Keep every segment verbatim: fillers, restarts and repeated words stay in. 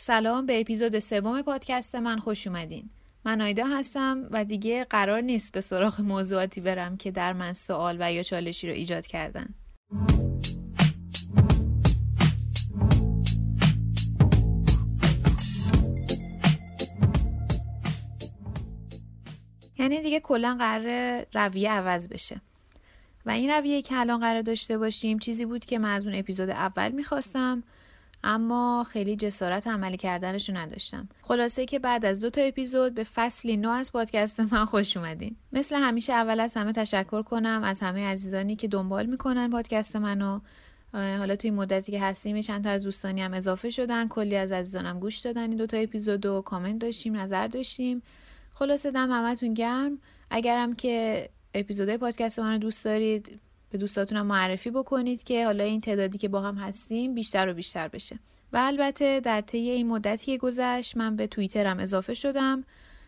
سلام، به اپیزود سوم پادکست من خوش اومدین. من آیدا هستم و دیگه قرار نیست به سراغ موضوعاتی برم که در من سوال و یا چالشی رو ایجاد کردن. یعنی دیگه کلا قرار رویه عوض بشه و این رویه که الان قرار داشته باشیم چیزی بود که من از اون اپیزود اول میخواستم، اما خیلی جسارت عملی کردنشو نداشتم. خلاصه که بعد از دو تا اپیزود به فصلی نو از پادکست من خوش اومدین. مثل همیشه اول از همه تشکر کنم از همه عزیزانی که دنبال میکنن پادکست منو. حالا توی مدتی که هستیم چند تا از دوستانی هم اضافه شدن، کلی از عزیزانم گوش دادن این دو تا اپیزودو، کامنت داشتیم، نظر داشتیم. خلاصه دم همتون گرم. اگرم که اپیزودهای پادکست منو دوست دارید، به دوستاتونم معرفی بکنید که حالا این تعدادی که با هم هستیم بیشتر و بیشتر بشه. و البته در طی این مدتی که گذشت من به توییترم اضافه شدم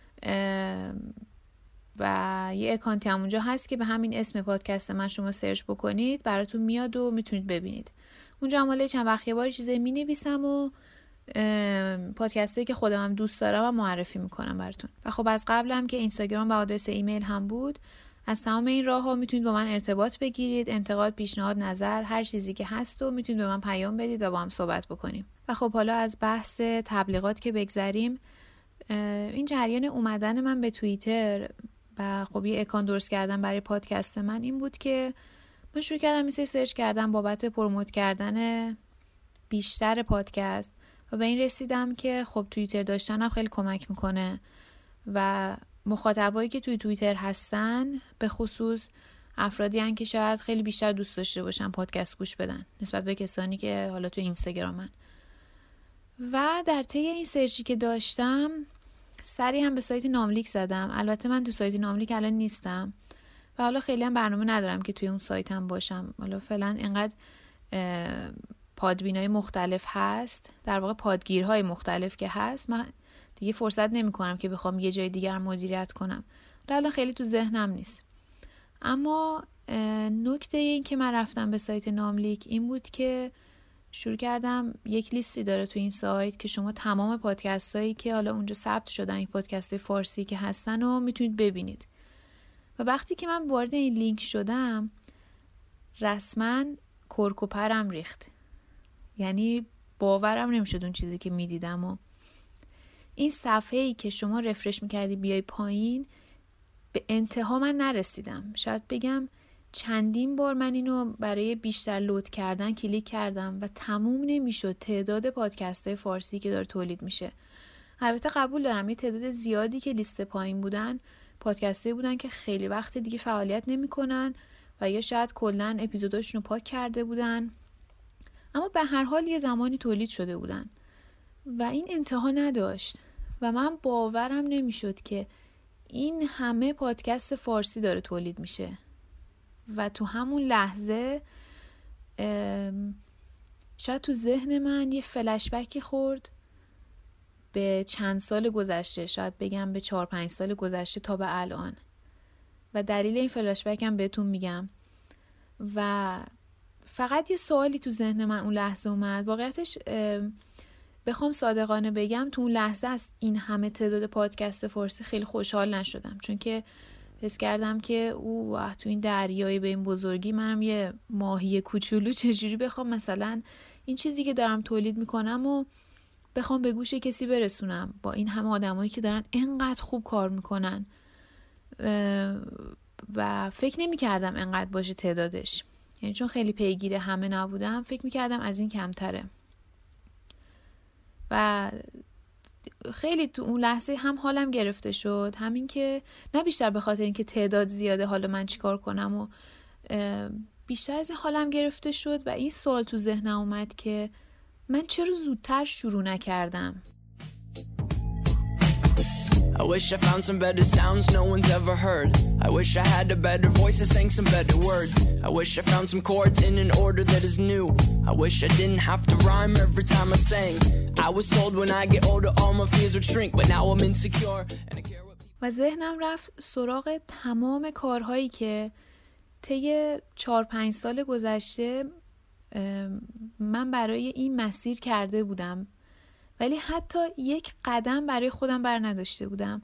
و یه اکانتی هم اونجا هست که به همین اسم پادکست من شما سرچ بکنید براتون میاد و میتونید ببینید. اونجا هم حالا چند وقت یه بار چیزایی مینویسم و پادکستی که خودم هم دوست دارم و معرفی میکنم براتون. و خب از قبلم که اینستاگرام و آدرس ایمیل هم بود، از تمام این راه ها میتونید با من ارتباط بگیرید، انتقاد، پیشنهاد، نظر، هر چیزی که هست و میتونید به من پیام بدید و با هم صحبت بکنیم. و خب حالا از بحث تبلیغات که بگذریم، این جریان اومدن من به توییتر و خب یه اکانت درست کردن برای پادکست من این بود که من شروع کردم میشه سرچ کردم بابت پروموت کردن بیشتر پادکست و به این رسیدم که خب توییتر داشتنم خیلی کمک میکنه و مخاطبایی که توی توییتر هستن به خصوص افرادی هستن که شاید خیلی بیشتر دوست داشته باشن پادکست گوش بدن نسبت به کسانی که حالا توی اینستاگرامن. و در طی این سرچی که داشتم سری هم به سایت ناملیک زدم. البته من تو سایت ناملیک الان نیستم و حالا خیلی هم برنامه ندارم که توی اون سایت هم باشم. حالا فعلا اینقدر پادبینای مختلف هست، در واقع پادگیرهای مختلف که هست، من دیگه فرصت نمی کنم که بخوام یه جای دیگر مدیریت کنم. الان خیلی تو ذهنم نیست. اما نکته این که من رفتم به سایت ناملیک این بود که شروع کردم، یک لیستی داره تو این سایت که شما تمام پادکست هایی که حالا اونجا ثبت شدن، این پادکست های فارسی که هستن رو میتونید ببینید. و وقتی که من وارد این لینک شدم رسما کرک و پرم ریخت. یعنی باورم نمیشد اون چیزی که میدیدم. و این صفحه‌ای که شما رفرش میکردی بیای پایین، به انتها من نرسیدم. شاید بگم چندین بار من اینو برای بیشتر لود کردن کلیک کردم و تموم نمیشد تعداد پادکست‌های فارسی که داره تولید میشه. البته قبول دارم یه تعداد زیادی که لیست پایین بودن پادکست‌هایی بودن که خیلی وقت دیگه فعالیت نمیکنن و یا شاید کلاً اپیزوداشونو پاک کرده بودن، اما به هر حال یه زمانی تولید شده بودن و این انتها نداشت و من باورم نمیشد که این همه پادکست فارسی داره تولید میشه. و تو همون لحظه شاید تو ذهن من یه فلش بکی خورد به چند سال گذشته، شاید بگم به چهار پنج سال گذشته تا به الان. و دلیل این فلش بکم بهتون میگم. و فقط یه سوالی تو ذهن من اون لحظه اومد. واقعیتش بخوام صادقانه بگم تو اون لحظه از این همه تعداد پادکست فارسی خیلی خوشحال نشدم، چون که حس کردم که او تو این دریای به این بزرگی منم یه ماهی کوچولو چجوری بخوام مثلا این چیزی که دارم تولید میکنم و بخوام به گوش کسی برسونم با این همه آدمایی که دارن اینقدر خوب کار میکنن. و فکر نمیکردم اینقدر باشه تعدادش، یعنی چون خیلی پیگیر همه نبودم فکر میکردم از این کمتره. و خیلی تو اون لحظه هم حالم گرفته شد، همین که نه بیشتر به خاطر اینکه تعداد زیاده حالا من چیکار کنم، و بیشتر از حالم گرفته شد و این سوال تو ذهنم اومد که من چرا زودتر شروع نکردم. I wish I found some better sounds no one's ever heard. I wish I had a better voice that sang some better words. I wish I found some chords in an order that is new. I wish I didn't have to rhyme every time I sang. I was told when I get older all my fears would shrink, but now I'm insecure and I care what people... و ذهنم رفت سراغ تمام کارهایی که طی چهار پنج سال گذشته من برای این مسیر کرده بودم ولی حتی یک قدم برای خودم بر نداشته بودم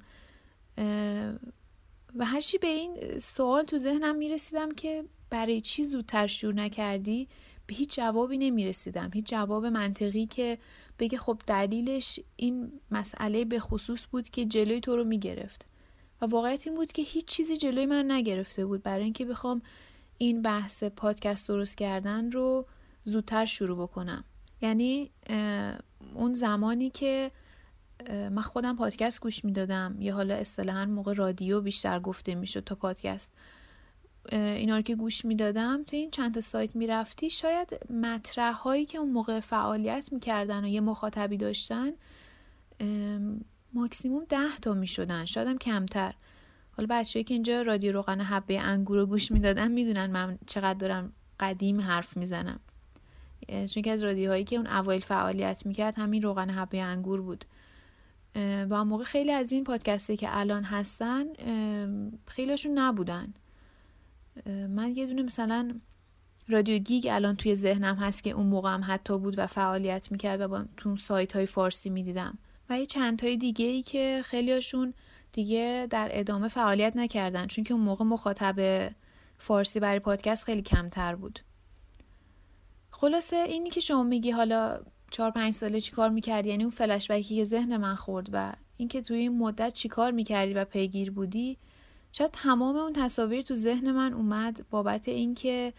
و هرچی به این سوال تو ذهنم میرسیدم که برای چی زودتر شروع نکردی، به هیچ جوابی نمیرسیدم، هیچ جواب منطقی که بگه خب دلیلش این مسئله به خصوص بود که جلوی تو رو میگرفت. و واقعیت این بود که هیچ چیزی جلوی من نگرفته بود برای اینکه بخوام این بحث پادکست درست کردن رو زودتر شروع بکنم. یعنی اون زمانی که من خودم پادکست گوش میدادم، یا حالا اصطلاحاً موقع رادیو بیشتر گفته میشد تا پادکست، اینا رو که گوش میدادم، تو این چند تا سایت میرفتی شاید مطرح هایی که اون موقع فعالیت میکردن و یه مخاطبی داشتن ماکسیموم ده تا میشدن، شاید هم کمتر. حالا بچه‌ای که اینجا رادیو روغن حبه انگور رو گوش میدادن میدونن من چقدر دارم قدیم حرف میزنم، چون که از رادیوهایی که اون اوایل فعالیت میکرد همین روغن حبه انگور بود. و اون موقع خیلی از این پادکستی که الان هستن خیلیشون نبودن. من یه دونه مثلا رادیو گیگ الان توی ذهنم هست که اون موقع هم حتی بود و فعالیت میکرد و با تو سایت های فارسی میدیدم، و یه چند تای دیگه ای که خیلیاشون دیگه در ادامه فعالیت نکردن، چون که اون موقع مخاطب فارسی برای پادکست خیلی کمتر بود. خلاصه اینی که شما میگی حالا چهار پنج ساله چی کار میکردی، یعنی اون فلش بکی که ذهن من خورد و اینکه توی این مدت چی کار میکردی و پیگیر بودی، شاید تمام اون تصاویر تو ذهن من اومد بابت اینکه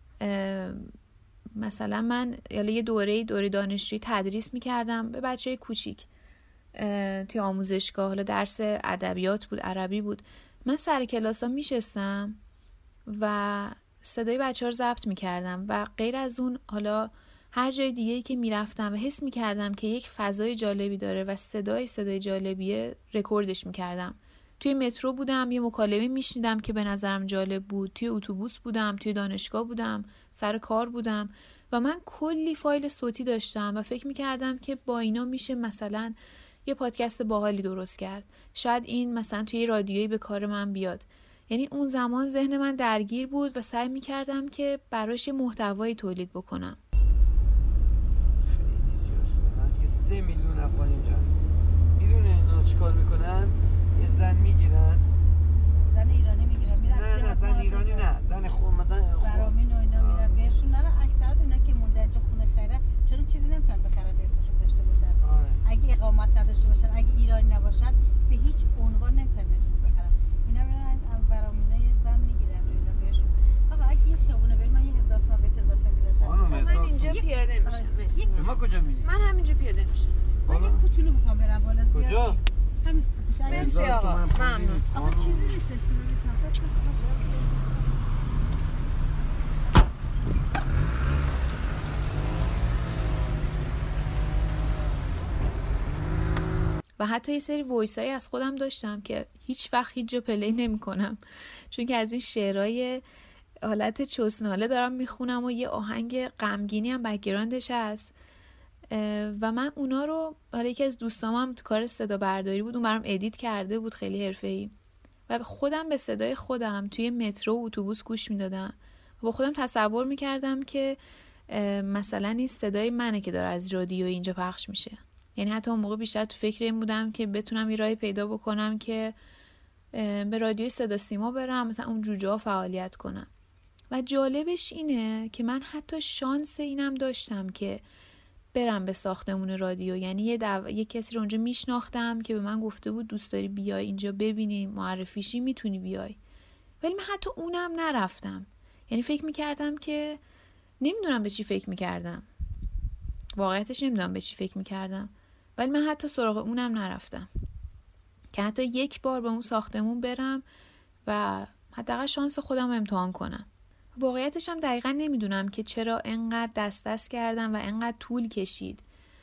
مثلا من یالا یه دوره دوره دانشجویی تدریس میکردم به بچه‌های کوچیک توی آموزشگاه، حالا درس ادبیات بود، عربی بود. من سر کلاسا میشستم و صدای بچه‌ها رو ضبط میکردم و غیر از اون حالا هر جای دیگه‌ای که میرفتم و حس میکردم که یک فضای جالبی داره و صدای صدای جالبیه رکوردش میکردم. توی مترو بودم یه مکالمه میشنیدم که به نظرم جالب بود، توی اتوبوس بودم، توی دانشگاه بودم، سر کار بودم و من کلی فایل صوتی داشتم و فکر میکردم که با اینا میشه مثلا یه پادکست باحالی درست کرد، شاید این مثلا توی رادیویی به کار من بیاد. یعنی اون زمان ذهن من درگیر بود و سعی میکردم که براش یه محتوایی تولید بکنم. خیلی زیاد شده، از که سه میلیون افغان اینجاست. میدونه اینا چیکار میکنن؟ یه زن میگیرن، زن ایرانی میگیرن میرن، نه نه زن ایرانی نه، زن خود مثلا برامین و اینا میرن بهشون، نه اکثر اینا که مونده جو خونه خیره، چون چیزی نمیتونن بخرن به اسمشون داشته باشن. آره. اگه اقامت نداشته باشن، اگه ایرانی نباشن، به هیچ عنوان نمیتونن چیزی بخرن. اینا میرن برامینای زن میگیرن و اینا بهشون. آقا اگه این خیابونه بریم من یه هزار تومان بهت اضافه میدم. من اینجا پیاده میشم. مرسی. شما کجا میری؟ من همینجا پیاده میشم. من یه کوچولو میخوام برم بالا زیاد. کجا؟ همین. مرسی آقا. ممنون. آقا چیزی نیستش که من میتونم. و حتی یه سری وایسایی از خودم داشتم که هیچ وقت هیچ جا پلی نمی کنم، چون که از این شعرهای حالت چوسناله دارم میخونم و یه آهنگ غمگینی هم بک‌گراندش هست و من اونا رو، حالا یکی از دوستام هم تو کار صدا برداری بود، اون برام ادیت کرده بود خیلی حرفه‌ای و خودم به صدای خودم توی مترو و اتوبوس گوش میدادم و با خودم تصور میکردم که مثلا این صدای منه که داره از رادیو اینجا پخش میشه. یعنی حتی اون موقع بیشتر تو فکر این بودم که بتونم یه راهی پیدا بکنم که به رادیوی صدا سیما برم، مثلا اون جوجه ها فعالیت کنم. و جالبش اینه که من حتی شانس اینم داشتم که برم به ساختمون رادیو، یعنی یه, دو... یه کسی رو اونجا میشناختم که به من گفته بود دوست داری بیای اینجا ببینی، معرفیشی میتونی بیای، ولی من حتی اونم نرفتم. یعنی فکر میکردم که نمیدونم به چی فکر میکردم، واقعیتش نمیدونم به چی فکر میکردم، ولی من حتی سراغ اونم نرفتم که حتی یک بار به اون ساختمون برم و حداقل شانس خودم رو امتحان کنم. واقعیتش هم دقیقا نمیدونم که چرا انقدر دست دست کردم و انقدر طول کشید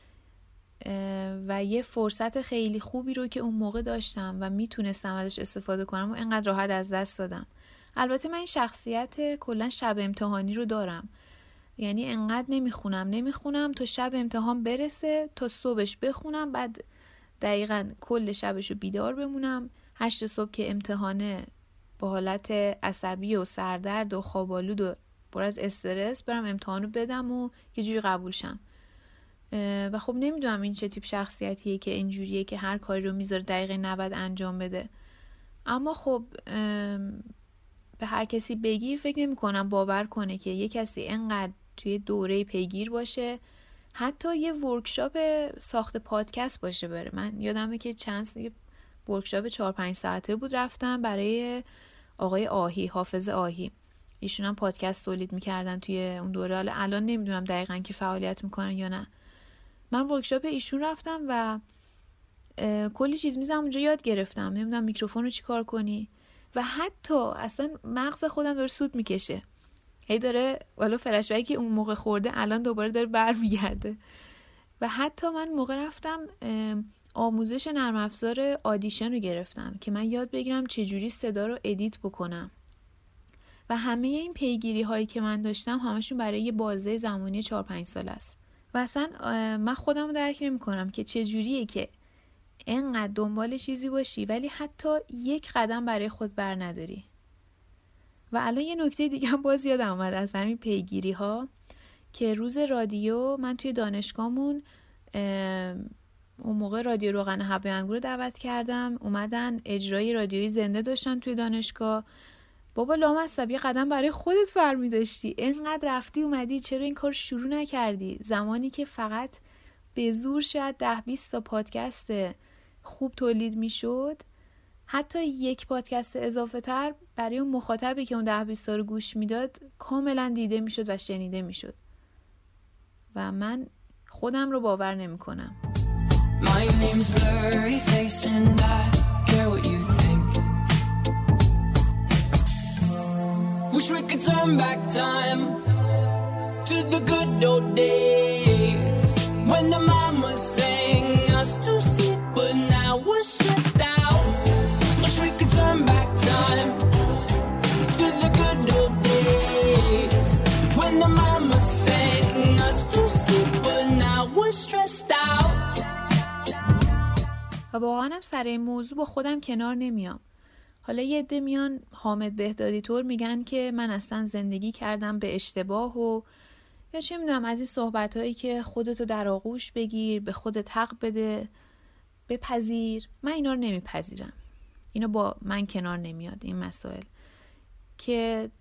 و یه فرصت خیلی خوبی رو که اون موقع داشتم و میتونستم ازش استفاده کنم و انقدر راحت از دست دادم. البته من این شخصیت کلا شب امتحانی رو دارم، یعنی انقدر نمیخونم نمیخونم تا شب امتحان برسه، تا صبحش بخونم، بعد دقیقاً کل شبشو بیدار بمونم، هشت صبح که امتحانه با حالت عصبی و سردرد و خوابالود و پر از استرس برم امتحانو بدم و یه جوری قبول شم. و خب نمیدونم این چه تیپ شخصیتیه که اینجوریه که هر کاری رو میذاره دقیقه نود انجام بده. اما خب به هر کسی بگی فکر نمی کنم باور کنه که یک کسی اینقدر توی دوره پیگیر باشه، حتی یه ورکشاپ ساخت پادکست باشه بره. من یادمه که چند یه ورکشاپ چهار پنج ساعته بود رفتم برای آقای آهی، حافظ آهی. ایشون هم پادکست تولید میکردن توی اون دوره. حالا الان نمیدونم دقیقاً که فعالیت میکنن یا نه. من ورکشاپ ایشون رفتم و کلی چیز میزم اونجا یاد گرفتم. نمیدونم میکروفون رو چی کار کنی و حتی اصلا مغز خودم داره سود میکشه، هی داره والا فلش بکی اون موقع خورده الان دوباره داره برمیگرده. و حتی من موقع رفتم آموزش نرم افزار آدیشن رو گرفتم که من یاد بگیرم چجوری صدا رو ادیت بکنم. و همه این پیگیری هایی که من داشتم همشون برای یه بازه زمانی چهار پنج سال است. و اصلا من خودم رو درک نمی کنم که چجوریه که اینقدر دنبال چیزی باشی ولی حتی یک قدم برای خود بر نداری. و الان یه نکته دیگه هم باز یادم اومد از همین پیگیری ها که روز رادیو من توی دانشگاهمون اون موقع رادیو روغن حب انگور رو دعوت کردم، اومدن اجرای رادیویی زنده داشتن توی دانشگاه. بابا لامصب یه قدم برای خودت برمی داشتی، اینقدر رفتی اومدی، چرا این کار شروع نکردی؟ زمانی که فقط به زور شاید ده بیست تا پادکست خوب تولید می شد، حتی یک پادکست اضافه تر برای اون مخاطبی که اون ده بیست تا رو گوش میداد کاملا دیده می شد و شنیده می شد. و من خودم رو باور نمی کنم. My name's Blurry Face and I care what you think. Wish we could turn back time to the good old days when the mama sang us to sleep, but now we're stressed out. Wish we could turn back time to the good old days when the mama sang us to sleep, but now we're stressed out. و واقعا هم سر این موضوع با خودم کنار نمیام. حالا یه عده میان حامد بهدادی طور میگن که من اصلا زندگی کردم به اشتباه و یا چه میدونم از این صحبت هایی که خودتو در آغوش بگیر، به خودت حق بده، بپذیر. من اینا رو نمیپذیرم. اینا با من کنار نمیاد این مسائل، که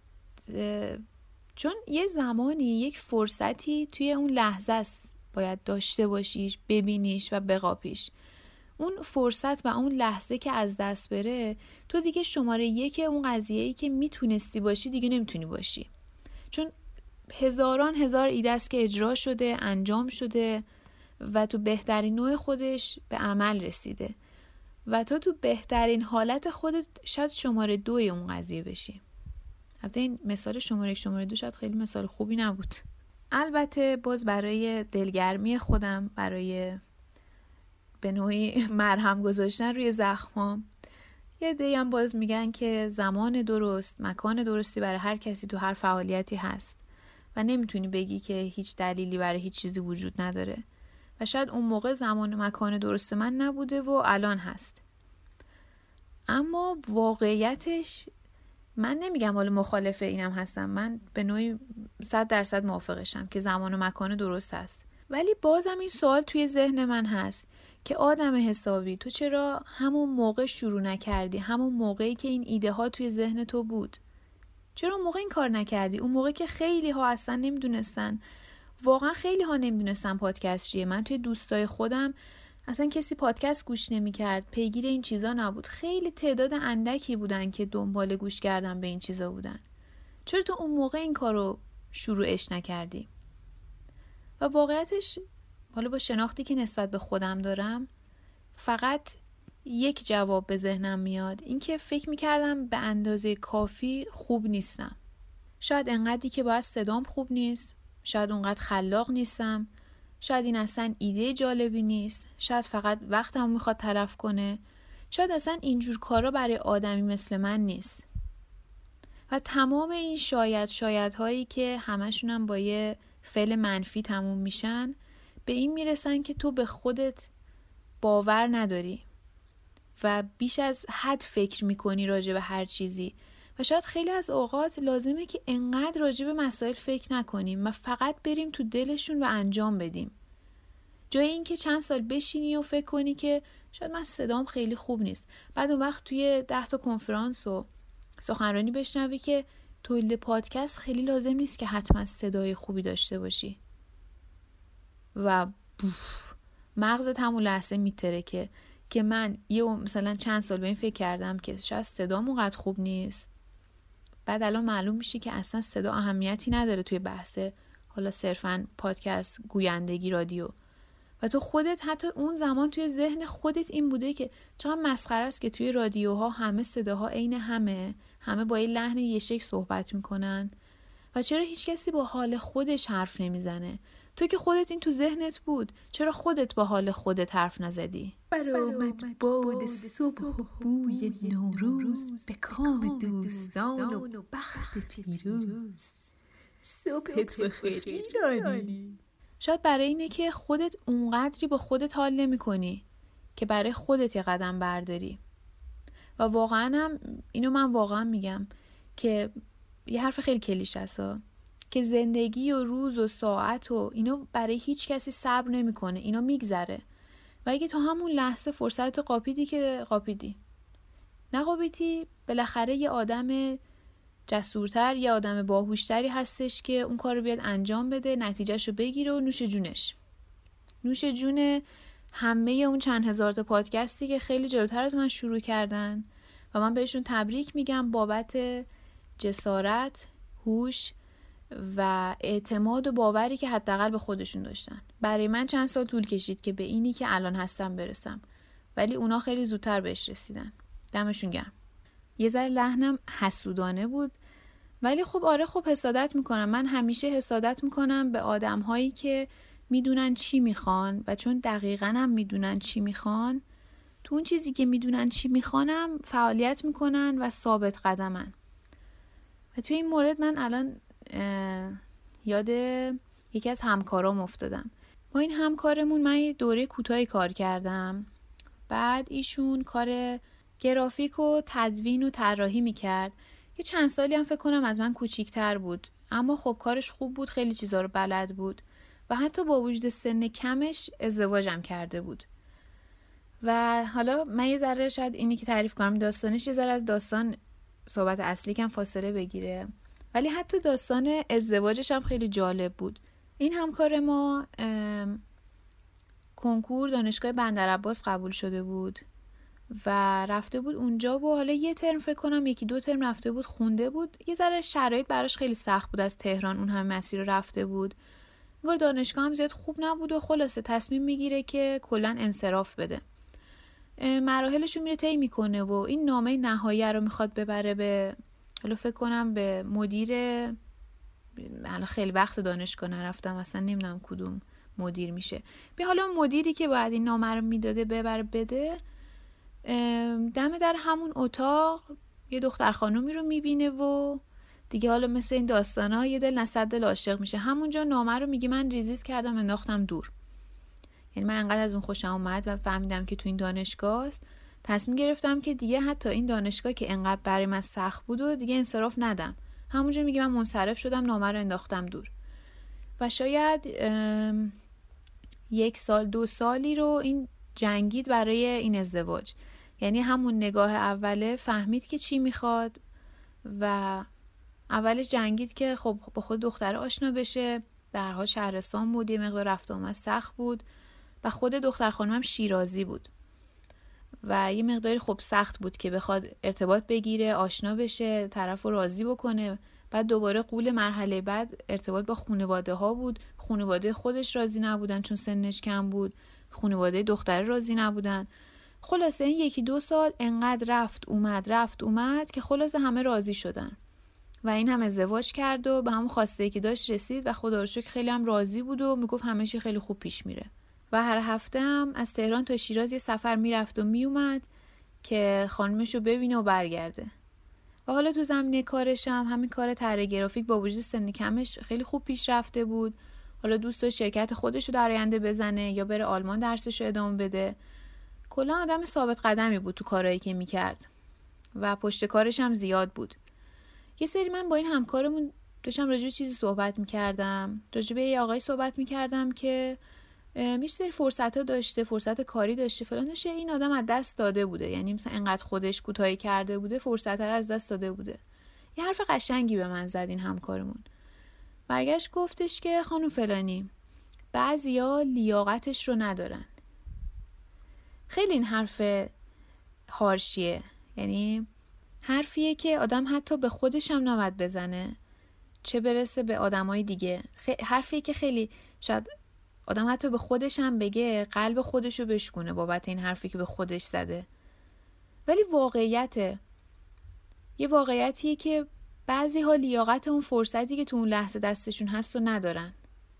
چون یه زمانی یک فرصتی توی اون لحظه است باید داشته باشیش، ببینیش و بقاپیش. اون فرصت و اون لحظه که از دست بره تو دیگه شماره یک اون قضیه‌ای که میتونستی باشی دیگه نمیتونی باشی، چون هزاران هزار ایده است که اجرا شده، انجام شده و تو بهترین نوع خودش به عمل رسیده و تو تو بهترین حالت خودت شاید شماره دوی اون قضیه بشی. البته این مثال شماره یک شماره دو شاید خیلی مثال خوبی نبود. البته باز برای دلگرمی خودم، برای به نوعی مرهم گذاشتن روی زخمام، یه عده‌ای هم باز میگن که زمان درست، مکان درستی برای هر کسی تو هر فعالیتی هست و نمیتونی بگی که هیچ دلیلی برای هیچ چیزی وجود نداره و شاید اون موقع زمان و مکان درست من نبوده و الان هست. اما واقعیتش من نمیگم حالا مخالف اینم هستم، من به نوعی صد درصد موافقشم که زمان و مکان درست هست، ولی بازم این سوال توی ذهن من هست که آدم حسابی تو چرا همون موقع شروع نکردی؟ همون موقعی که این ایده ها توی ذهن تو بود چرا اون موقع این کار نکردی؟ اون موقع که خیلی ها اصلا نمیدونستن، واقعا خیلی ها نمیدونستن پادکست چیه. من توی دوستای خودم اصلا کسی پادکست گوش نمیکرد، پیگیر این چیزا نبود، خیلی تعداد اندکی بودن که دنبال گوش کردن به این چیزا بودن. چرا تو اون موقع این کارو شروعش نکردی؟ و واقعیتش حالا با شناختی که نسبت به خودم دارم فقط یک جواب به ذهنم میاد، این که فکر میکردم به اندازه کافی خوب نیستم. شاید انقدری که باید صدام خوب نیست، شاید اونقدر خلاق نیستم، شاید این اصلا ایده جالبی نیست، شاید فقط وقتم میخواد تلف کنه، شاید اصلا اینجور کارا برای آدمی مثل من نیست. و تمام این شاید شاید هایی که همشونم با یه فعل منفی تموم میشن به این میرسن که تو به خودت باور نداری و بیش از حد فکر میکنی راجع به هر چیزی و شاید خیلی از اوقات لازمه که انقدر راجع به مسائل فکر نکنیم و فقط بریم تو دلشون و انجام بدیم. جای این که چند سال بشینی و فکر کنی که شاید من صدام خیلی خوب نیست، بعد اون وقت توی ده تا کنفرانس و سخنرانی بشنوی که تولید پادکست خیلی لازم نیست که حتما صدای خوبی داشته باشی و بوف مغزت همون لحظه میترکه که من یه مثلا چند سال به این فکر کردم که شاید صدام اونقدر خوب نیست، بعد الان معلوم میشه که اصلا صدا اهمیتی نداره توی بحث حالا صرفاً پادکست، گویندگی، رادیو. و تو خودت حتی اون زمان توی ذهن خودت این بوده که چقدر مسخره است که توی رادیوها همه صداها عین همه، همه با یه لحن یه شکل صحبت میکنن و چرا هیچ کسی با حال خودش حرف نمیزنه؟ تو که خودت این تو ذهنت بود، چرا خودت با حال خودت حرف نزدی؟ برآمد باد صبح و بوی نوروز به کام دوستان و بخت پیروز. صبحت بخیر ایرانی. شاید برای اینه که خودت اونقدری با خودت حال نمی کنی که برای خودت یه قدم برداری. و واقعا هم اینو من واقعا میگم که یه حرف خیلی کلیشه است که زندگی و روز و ساعت و اینو برای هیچ کسی صبر نمیکنه، اینو میگذره. و اگه تو همون لحظه فرصت قاپیدی که قاپیدی، نقاپیدی، بالاخره یه آدم جسورتر، یه آدم باهوشتری هستش که اون کار رو بیاد انجام بده، نتیجهشو بگیره و نوش جونش. نوش جون همه اون چند هزار تا پادکستی که خیلی جلوتر از من شروع کردن و من بهشون تبریک میگم بابت جسارت، هوش و اعتماد و باوری که حداقل به خودشون داشتن. برای من چند سال طول کشید که به اینی که الان هستم برسم، ولی اونا خیلی زودتر بهش رسیدن. دمشون گرم. یه ذره لحنم حسودانه بود، ولی خب آره خب حسادت میکنم. من همیشه حسادت میکنم به آدم هایی که میدونن چی میخوان و چون دقیقاً هم میدونن چی میخوان، تو اون چیزی که میدونن چی میخوانم فعالیت میکنن و ثابت قدمن. و توی این مورد من الان یاد یکی از همکارام افتادم. با این همکارمون من یه دوره کوتاهی کار کردم، بعد ایشون کار گرافیک و تدوین و طراحی میکرد. یه چند سالی هم فکر کنم از من کوچیک‌تر بود، اما خب کارش خوب بود، خیلی چیزا رو بلد بود و حتی با وجود سن کمش ازدواجم کرده بود. و حالا من یه ذره شاید اینی که تعریف کنم داستانش یه ذره از داستان صحبت اصلی کم فاصله بگیره، ولی حتی داستان ازدواجش هم خیلی جالب بود. این همکار ما کنکور دانشگاه بندرعباس قبول شده بود و رفته بود اونجا و حالا یه ترم فکر کنم یکی دو ترم رفته بود خونده بود. یه ذره شرایط براش خیلی سخت بود، از تهران اون همه مسیر رو رفته بود، انگار دانشگاه هم زیاد خوب نبود و خلاصه تصمیم میگیره که کلا انصراف بده. مراحلشو میره طی میکنه و این نامه نهایی رو میخواد ببره به، حالا فکر کنم به مدیر، حالا خیلی وقت دانشگاه نرفتم اصلا نمیدونم کدوم مدیر میشه، به حالا مدیری که باید این نامه رو میداده ببره بده. دم در همون اتاق یه دختر خانومی رو میبینه و دیگه حالا مثل این داستانا یه دل نصد دل عاشق میشه. همونجا نامه رو میگه من ریزیز کردم انداختم دور. یعنی من انقدر از اون خوشم اومد و فهمیدم که تو این دانشگاه است، تصمیم گرفتم که دیگه حتی این دانشگاه که انقدر برای من سخت بود و دیگه انصراف ندم. همونجا میگه من منصرف شدم، نامه رو انداختم دور. و شاید یک سال دو سالی رو این جنگید برای این ازدواج. یعنی همون نگاه اوله فهمید که چی میخواد و اولش جنگید که خب با خود دختر آشنا بشه. به هر حال شهرستان بود، یه مقدار رفت آمد سخت بود و خود دختر خانمم شیرازی بود و یه مقداری خب سخت بود که بخواد ارتباط بگیره، آشنا بشه، طرف رو راضی بکنه. بعد دوباره قول مرحله بعد ارتباط با خانواده ها بود. خانواده خودش راضی نبودن چون سنش کم بود، خانواده دختر راضی نبودن. خلاصه این یکی دو سال انقدر رفت اومد رفت اومد که خلاصه همه راضی شدن و این هم ازدواج کرد و به همون خواسته که داشت رسید و خدا رو شکر خیلی هم راضی بود و میگفت همه چی خیلی خوب پیش میره. و هر هفته هم از تهران تا شیراز یه سفر میرفت و میومد که خانمش رو ببینه و برگرده. و حالا تو زمینه کارش هم همین کار طراحی گرافیک با وجود سن کمش خیلی خوب پیش رفته بود. حالا دوست داشت شرکت خودش رو در آینده بزنه یا بره آلمان درسش رو ادامه بده. کلا آدم ثابت قدمی بود تو کارهایی که میکرد و پشت کارش هم زیاد بود. یه سری من با این همکارمون داشتم راجع به چیزی صحبت میکردم، راجع به یه آقای صحبت میکردم که میشه فرصت ها داشته، فرصت کاری داشته فلان داشته، این آدم از دست داده بوده، یعنی مثلا انقدر خودش کوتاهی کرده بوده فرصت رو از دست داده بوده. یه حرف قشنگی به من زد این همکارمون، برگشت گفتش که خانم فلانی بعضیا لیاقتش رو ندارن. خیلی این حرف هارشیه، یعنی حرفیه که آدم حتی به خودش هم نباید بزنه چه برسه به آدمای دیگه. خ... حرفیه که خیلی شاید آدم حتی به خودش هم بگه قلب خودشو بشکونه بابت این حرفی که به خودش زده، ولی واقعیته. یه واقعیتیه که بعضی ها لیاقت اون فرصتی که تو اون لحظه دستشون هست رو ندارن.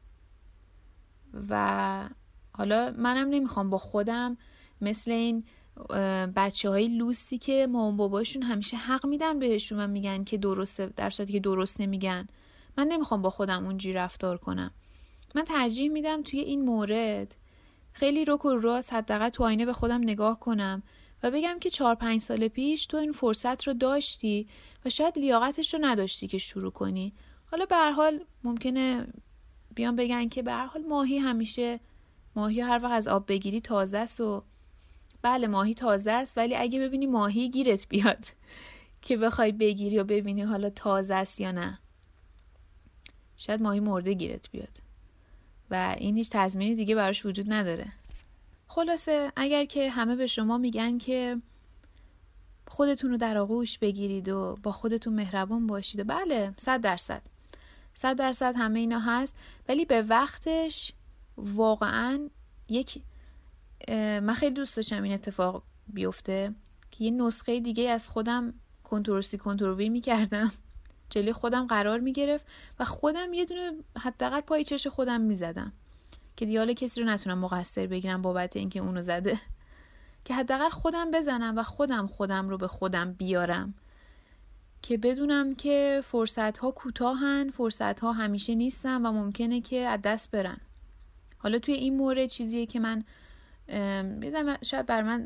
و حالا منم نمیخوام با خودم مثل این بچه های لوسی که مامان باباشون همیشه حق میدن بهشون و میگن که درسته در صورتی که درست نمیگن، من نمیخوام با خودم اونجوری رفتار کنم. من ترجیح میدم توی این مورد خیلی رک و راست حداقل تو آینه به خودم نگاه کنم و بگم که چهار پنج سال پیش تو این فرصت رو داشتی و شاید لیاقتش رو نداشتی که شروع کنی. حالا به هر حال ممکنه بیان بگن که به هر حال ماهی همیشه ماهی هر وقت از آب بگیری تازه است و بله ماهی تازه است، ولی اگه ببینی ماهی گیرت بیاد که بخوای بگیری و ببینی حالا تازه است یا نه، شاید ماهی مرده گیرت بیاد و این هیچ تضمینی دیگه براش وجود نداره. خلاصه اگر که همه به شما میگن که خودتون رو در آغوش بگیرید و با خودتون مهربون باشید و بله صد درصد صد درصد همه اینا هست، ولی به وقتش واقعا یک من خیلی دوست داشتم این اتفاق بیفته که یه نسخه دیگه از خودم کنترل کنتروی میکردم، جلوی خودم قرار میگرفت و خودم یه دونه حداقل پای چش خودم میزدم که دیگه حالا کسی رو نتونم مقصر بگیرم بابت اینکه اونو زده، که حداقل خودم بزنم و خودم خودم رو به خودم بیارم که بدونم که فرصت ها کوتاهن، فرصت ها همیشه نیستن و ممکنه که از دست برن. حالا توی این مورد چیزیه که من شاید بر من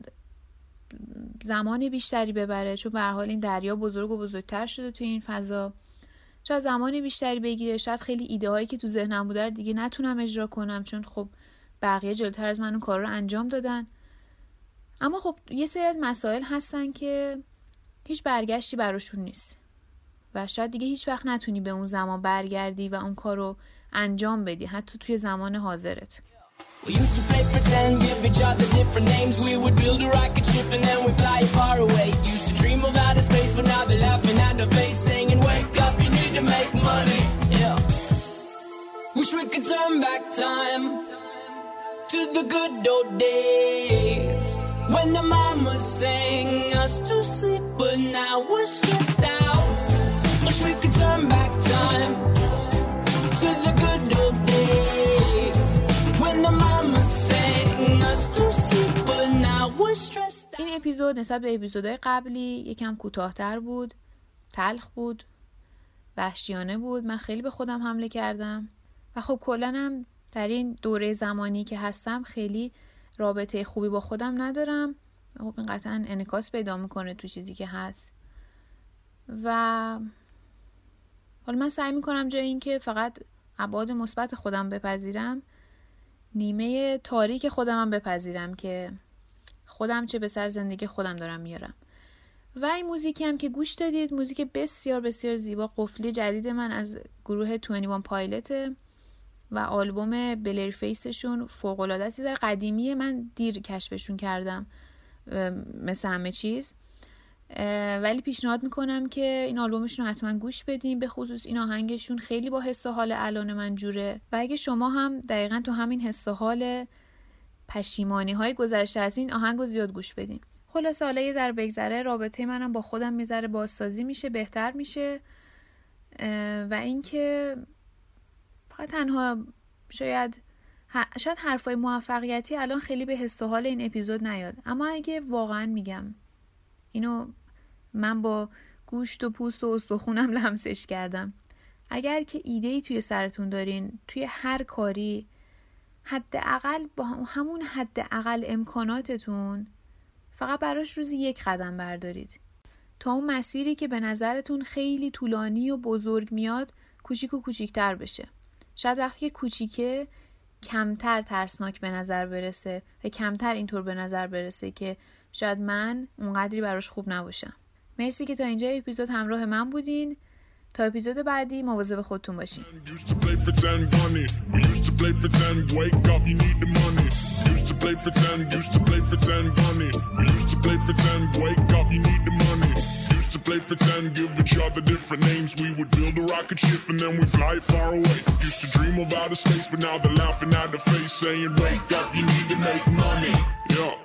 زمان بیشتری ببره، چون به هر حال این دریا بزرگ و بزرگتر شده توی این فضا، شاید زمان بیشتری بگیره، شاید خیلی ایده هایی که تو ذهنم بوده دیگه نتونم اجرا کنم چون خب بقیه جلوتر از من اون کار رو انجام دادن. اما خب یه سری از مسائل هستن که هیچ برگشتی براشون نیست و شاید دیگه هیچ وقت نتونی به اون زمان برگردی و اون کار رو انجام بدی حتی توی زمان حاضرت. We used to play pretend, give each other different names. We would build a rocket ship and then we'd fly far away. Used to dream of outer space, but now they're laughing at the face, saying, wake up, you need to make money. Yeah. Wish we could turn back time to the good old days when the mama sang us to sleep, but now we're stressed out. Wish we could turn back time to the good old days when the mama sang us to sleep, but now we're stressed out. این اپیزود نسبت به اپیزودهای قبلی یکم کوتاه‌تر بود، تلخ بود، وحشیانه بود. من خیلی به خودم حمله کردم و خب کلاً هم در این دوره زمانی که هستم خیلی رابطه خوبی با خودم ندارم. خب این قطعاً انعکاس پیدا میکنه تو چیزی که هست و حالا من سعی میکنم جای این که فقط ابعاد مثبت خودم بپذیرم، نیمه تاریک خودم هم بپذیرم که خودم چه به سر زندگی خودم دارم میارم. و این موزیکی هم که گوش دادید موزیک بسیار بسیار زیبا قفلی جدید من از گروه بیست و یک پایلته و آلبوم بلر فیسشون فوق‌العاده است. در قدیمی من دیر کشفشون کردم مثل همه چیز، ولی پیشنهاد میکنم که این آلبومشون رو حتما گوش بدین، به خصوص این آهنگشون خیلی با حس و حال الان من جوره و اگه شما هم دقیقاً تو همین حس و حال پشیمانی های گذشته از این آهنگو زیاد گوش بدین. خلاصه حالا یه ذره بگذره رابطه منم با خودم یه ذره بازسازی میشه، بهتر میشه و اینکه فقط تنها شاید شاید حرفای موفقیتی الان خیلی به حس و حال این اپیزود نیاد، اما اگه واقعا میگم اینو من با گوشت و پوست و استخونم لمسش کردم، اگر که ایده‌ای توی سرتون دارین توی هر کاری حداقل با همون حداقل امکاناتتون فقط براش روزی یک قدم بردارید تا اون مسیری که به نظرتون خیلی طولانی و بزرگ میاد کوچیک و کوچیکتر بشه. شاید وقتی که کوچیکه کمتر ترسناک به نظر برسه و کمتر اینطور به نظر برسه که شاید من اونقدری براش خوب نباشم. مرسی که تا اینجا اپیزود همراه من بودین. تا اپیزود بعدی مواظب خودتون باشین. Used to play pretend bunny. We used to play pretend. Wake up, you need the money. Used to play pretend. Used to play pretend bunny. We used to play pretend. Wake up, you need the money. Used to play pretend. Give each other different names. We would build a rocket ship and then we fly far away. Used to dream of outer space, but now they're laughing at the face, saying, "Wake up, you need to make money." Yeah.